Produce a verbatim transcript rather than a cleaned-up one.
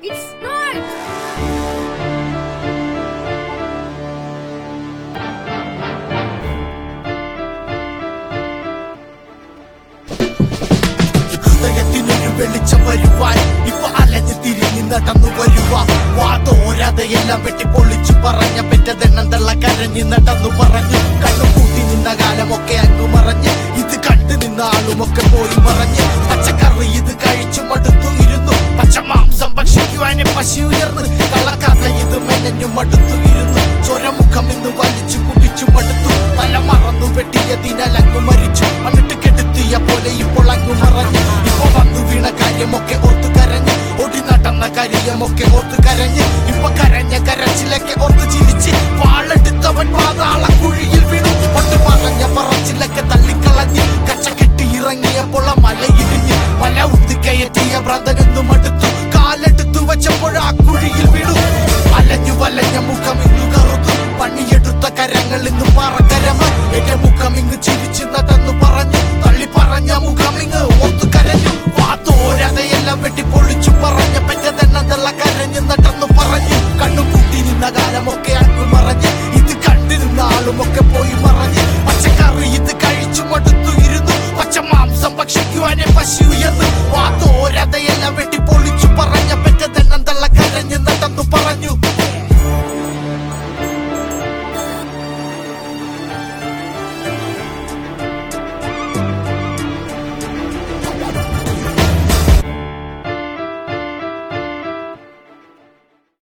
It's not. ഹൃദയത്തിനൊരു വെളിച്ചം വരുവാൻ ഇപ്പൊ അലഞ്ഞു തിരിഞ്ഞു നടന്നു വരുവാ. വാതോരാതെയെല്ലാം വെട്ടി പൊളിച്ചു പറഞ്ഞ പെറ്റതെണ്ണം തള്ള കരഞ്ഞു നടന്നു പറഞ്ഞു. കണ്ണു കൂട്ടി നിന്ന കാലമൊക്കെ അങ്ങു മറഞ്ഞ് ഇത് കണ്ടു നിന്ന ആളുമൊക്കെ പോയി മറഞ്ഞ്. പച്ചക്കറി ഇത് കഴിച്ചു മടുത്തു ഇരുന്നു. പച്ചമാംസം ഭക്ഷിക്കുവാനെ പശു ഉയർന്ന്. കള്ളക്കഥ ഇത് മെനഞ്ഞു മടുത്തു ഇരുന്നു. ചൊരമുഖം ഇന്ന് വലിച്ചു കുടിച്ചു മടുത്തു. തല മറന്നു വെട്ടിയതിനാൽ അങ്ങു മരിച്ചു. എന്നിട്ട് കെടുത്തിയ പോലെ ഇപ്പോൾ അങ്ങു മറഞ്ഞു. ഇപ്പൊ വന്നു വീണ കാര്യമൊക്കെ ഓർത്തു കരഞ്ഞ്. ഓടി നടന്ന കാര്യമൊക്കെ ഓർത്തു കരഞ്ഞ്. ഇപ്പൊ കരഞ്ഞ കരച്ചിലൊക്കെ ഓർത്ത് ചിരിച്ച്. വാളെടുത്തവൻ പാതാള കുഴിയിൽ വീണു. പണ്ട് പറഞ്ഞ പറച്ചിലൊക്കെ തള്ളിക്കളഞ്ഞ്. കച്ച കെട്ടി ഇറങ്ങിയപ്പോൾ മലയിടിഞ്ഞ്. മല ഉത്തിക്കയറ്റിയ ഭ്രാന്തനെന്നും അടുത്തു. കാലെടുത്തു വെച്ചപ്പോൾ ആ കുഴിയിൽ വീണു. അലഞ്ഞു വലഞ്ഞ മുഖം ഇന്നു കറുത്തു. പണിയെടുത്ത കരങ്ങൾ ഇന്ന് പാറക്കരമ. എന്റെ മുഖം ഇങ്ങ് ചിരിച്ചു നടന്നു പറഞ്ഞു. തള്ളി പറഞ്ഞ മുഖം ഇങ്ങ് ഓർത്തു കരഞ്ഞു. വാത്തോരതയെല്ലാം വെട്ടി പൊളിച്ചു പറഞ്ഞ പെറ്റതെണ്ണം തള്ള കരഞ്ഞു നടന്നു പറഞ്ഞു. കണ്ണുകൂട്ടി നിന്ന കാലമൊക്കെ അങ്ങ് മറഞ്ഞ് ഇത് കണ്ടു നിന്ന ആളുമൊക്കെ പോയി മറഞ്ഞ്. പച്ചക്കറി ഇത് കഴിച്ചു മടുത്തു ഇരുന്നു. പച്ചമാംസം ഭക്ഷിക്കുവാനെ പശു ഉയർന്നു.